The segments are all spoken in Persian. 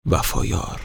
وفایار.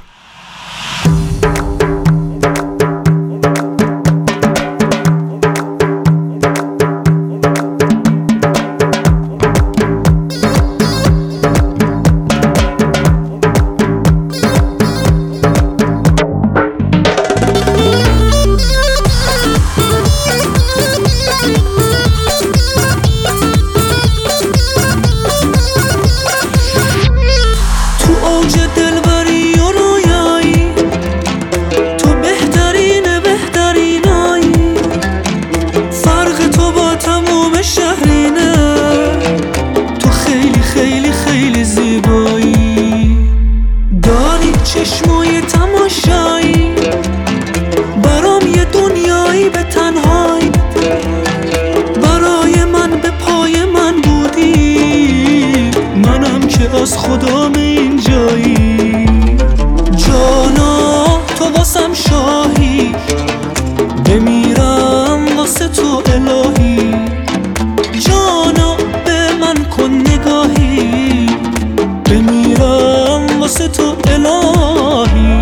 چشمای تماشایی برام یه دنیایی به تنهایی، برای من به پای من بودی، منم که از خدام اینجایی. جانا تو واسم شاهی، بمیرم واسه تو الهی. جانا به من کن نگاهی، بمیرم واسه تو الهی.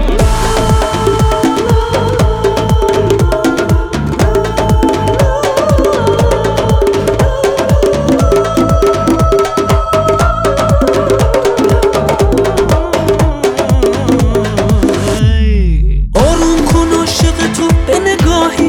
آروم کن عاشق تو به نگاهی،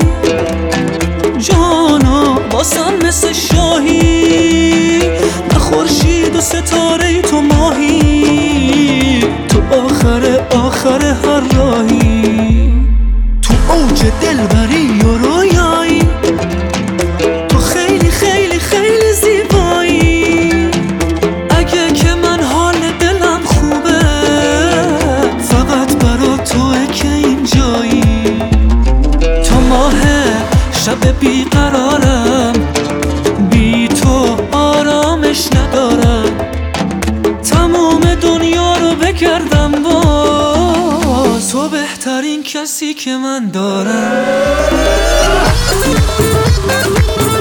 جانا واسم مثل شاهی. نه خورشید و ستاره تو ماهی، تو آخر هر راهی. تو اوج دلبری و رویایی، تو خیلی خیلی خیلی زیبایی. اگه که من حال دلم خوبه، فقط برا توه که اینجایی. تو ماه شب بیقرارم، بی تو آرامش ندارم. تمام دنیا رو بگردم باز، تو بهترین کسی که من دارم.